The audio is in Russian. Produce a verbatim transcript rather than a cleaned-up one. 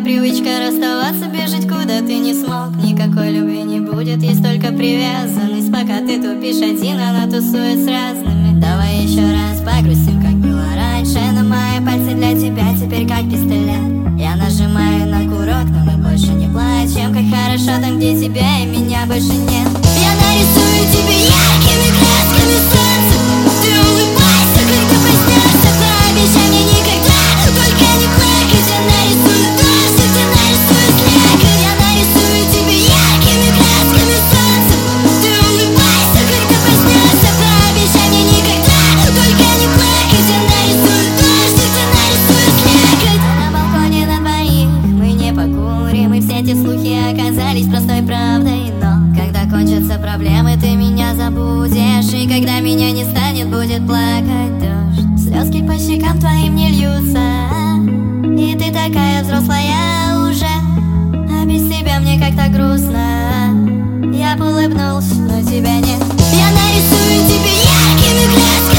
привычка расставаться, бежать куда ты не смог. Никакой любви не будет, есть только привязанность. Пока ты тупишь один, она тусует с разными. Давай еще раз погрузим, как было раньше. Но мои пальцы для тебя теперь как пистолет. Я нажимаю на курок, но мы больше не плачем. Как хорошо там, где тебя и меня больше нет. Я нарисую тебе яркими красками солнце. Ты улыбайся, когда проснешься. Пообещай мне никогда, только не плакать. Я нарисую дождь, ты нарисуешь слякоть. Я нарисую тебе яркими красками солнце. Ты улыбайся, когда проснешься. Пообещай мне никогда, только не плакать. Я нарисую дождь, ты нарисуешь слякоть. На балконе на двоих мы не покурим, и все эти слухи оказались простой правдой. Но когда кончатся проблемы, ты меня забудешь. И когда меня не станет, будет плакать дождь. Слезки по щекам твоим не льются, и ты такая взрослая уже, а без тебя мне как-то грустно. Я бы улыбнулся, но тебя нет. Я нарисую тебе яркими красками